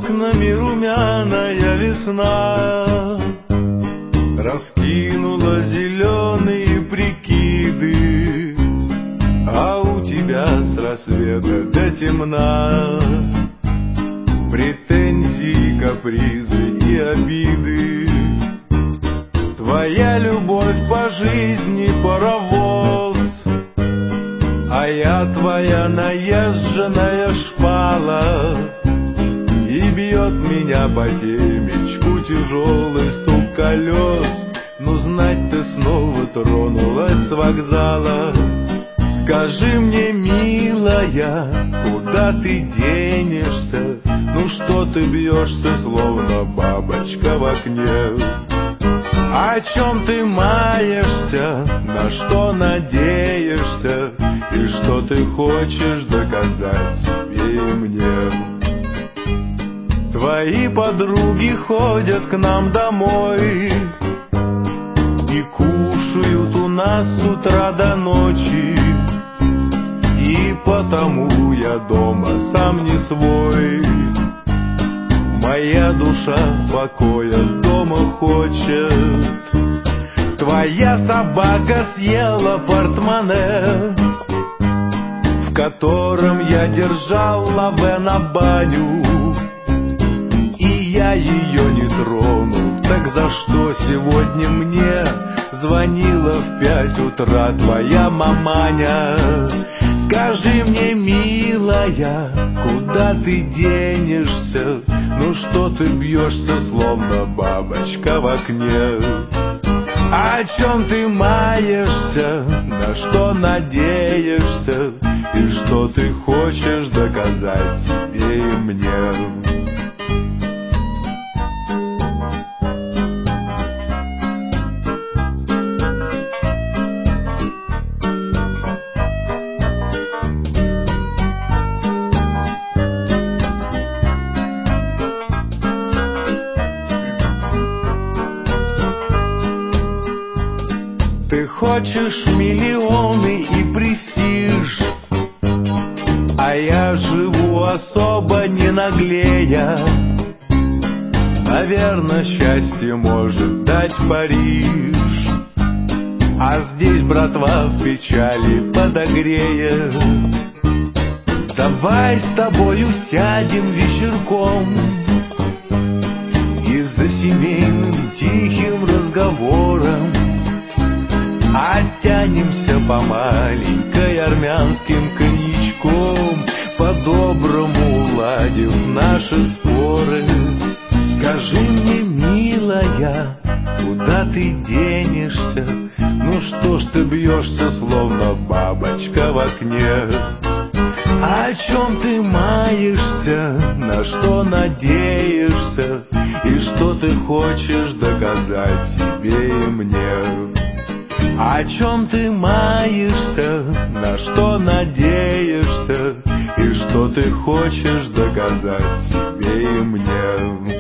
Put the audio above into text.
окнами румяная весна раскинула зеленые прикиды, а у тебя с рассвета до темна претензии, капризы и обиды. Твоя любовь по жизни паровоз, а я твоя наезженная шпала, и бьет меня по темечку тяжелый стук колес. Ну, знать, ты снова тронулась с вокзала. Скажи мне, милая, куда ты денешься? Ну, что ты бьешься, словно бабочка в окне? О чем ты маешься, на что надеешься, и что ты хочешь доказать себе и мне? Твои подруги ходят к нам домой и кушают у нас с утра до ночи, и потому я дома сам не свой. Моя душа покоя дома хочет. Твоя собака съела портмоне, в котором я держал лаве на баню, и я ее не тронул. Так за что сегодня мне звонила в 5 утра твоя маманя? Скажи мне, милая, куда ты денешься? Ну, что ты бьешься, словно бабочка в окне? О чем ты маешься, на что надеешься, и что ты хочешь доказать себе и мне? Ты хочешь миллионы и престиж, а я живу особо не наглея. Наверно, счастье может дать Париж, а здесь братва в печали подогреет. Давай с тобою сядем вечерком и за семейным тихим разговором оттянемся по маленькой армянским коньячком, по-доброму уладив наши споры. Скажи мне, милая, куда ты денешься? Ну, что ж ты бьешься, словно бабочка в окне? О чем ты маешься, на что надеешься, и что ты хочешь доказать себе и мне? О чем ты маешься, на что надеешься, и что ты хочешь доказать себе и мне?